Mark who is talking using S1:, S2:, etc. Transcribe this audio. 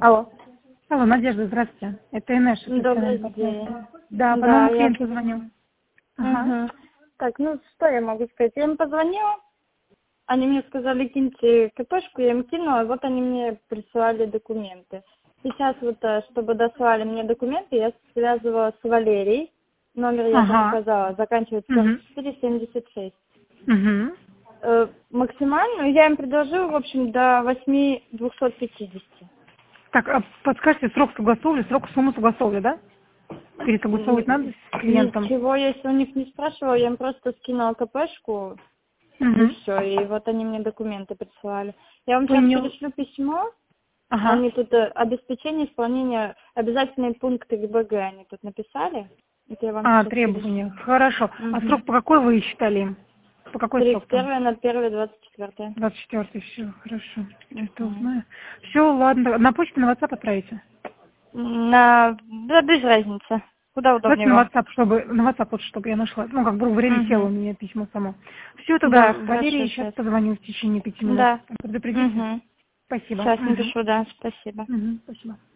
S1: Алло.
S2: Алло, Надежда, здравствуйте. Это Инеш.
S1: Добрый день.
S2: Да, по
S1: Да,
S2: новому
S1: я...
S2: клиенту звоню. Ага.
S1: Мгм. Так, ну что я могу сказать? Я им позвонила, они мне сказали, киньте КПшку, я им кинула, вот они мне присылали документы. Сейчас вот, чтобы дослали мне документы, я связывала с Валерией. Номер я там
S2: Ага.
S1: указала, заканчивается
S2: Угу.
S1: 4476.
S2: Угу.
S1: Максимальную я им предложила, в общем, до 8250.
S2: Так, а подскажите, срок согласовывали, срок суммы согласовывали, да? Пересогласовывать надо с клиентом?
S1: Ничего, если у них не спрашивала, я им просто скинула КПшку, и
S2: Угу.
S1: все, и вот они мне документы присылали. Я вам
S2: Вы
S1: сейчас
S2: не...
S1: перешлю письмо,
S2: Ага.
S1: они тут обеспечение исполнения, обязательные пункты ГБГ они тут написали. Это я вам
S2: А,
S1: сейчас
S2: требования.
S1: перешлю.
S2: Хорошо. А
S1: Угу.
S2: срок по какой вы считали им? По какой срок там?
S1: 31.01.24.
S2: 24-й, все, хорошо. Это
S1: Угу.
S2: узнаю. Все, ладно. На почту, на WhatsApp отправите.
S1: Да, без разницы. Куда
S2: Давайте
S1: удобнее
S2: на
S1: вам.
S2: WhatsApp, чтобы я нашла. Ну, как бы время село у
S1: Угу.
S2: меня письмо само. Все, тогда
S1: Да, хорошо,
S2: Валерии сейчас
S1: сейчас.
S2: позвоню в течение 5 минут.
S1: Да.
S2: Предупредите.
S1: Угу.
S2: Спасибо.
S1: Сейчас
S2: Угу.
S1: напишу, да, спасибо.
S2: Угу. Спасибо.